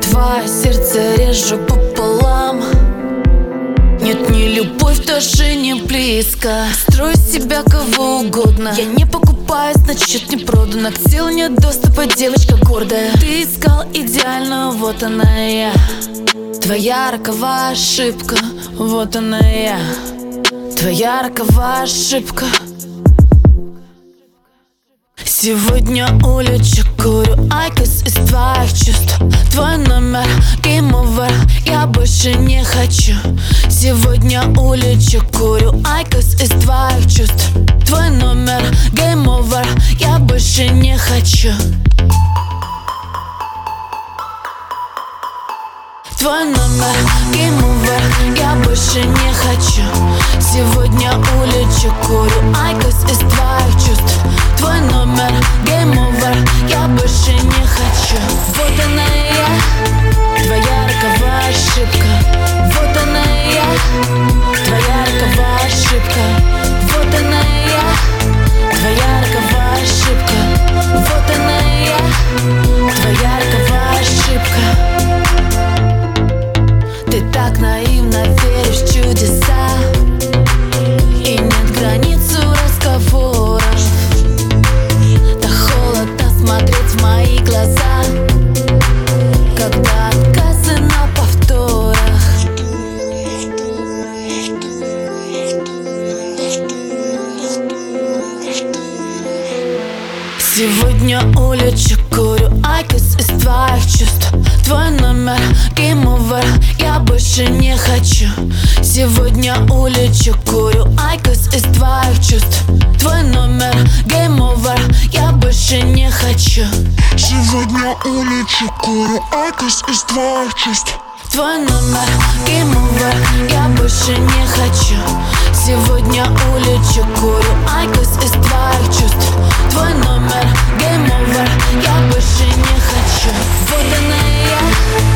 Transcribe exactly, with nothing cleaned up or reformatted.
твое сердце режу пополам. Нет, не любовь, даже не близко. Строю из себя кого угодно. Я не покупаюсь, значит не продано. К телу нет доступа, девочка гордая. Ты искал идеальную, вот она я. Твоя роковая ошибка, вот она я. Твоя роковая ошибка. Сегодня улечу, курю айкос из твоих чувств. Твой номер, game over, я больше не хочу. Сегодня улечу, курю айкос из твоих чувств. Твой номер, game over, я больше не хочу. Твой номер, game over, я больше не хочу. Сегодня улечу, курю айкос из твоих чувств. Твой номер, game over, я больше не хочу. Вот она и я, твоя роковая ошибка. Вот она и я, твоя роковая ошибка. Вот она и я, твоя роковая ошибка. Вот она и я, твоя роковая ошибка. Ты так наивно веришь в чудеса, и нет границ у разговоров. Так холодно смотреть в мои глаза, когда отказы на повторах. Сегодня улечу, курю айкос из твоих чувств. Твой номер, game over, я больше не хочу. Сегодня улечу, курю айкос из твоих чувств. Твой номер, game over, я больше не хочу. Сегодня улечу, курю айкос из твоих чувств. Твой номер, game over, я больше не хочу. Сегодня улечу, курю айкос из твоих чувств. Твой номер, game over, я больше не хочу. Вот она и я.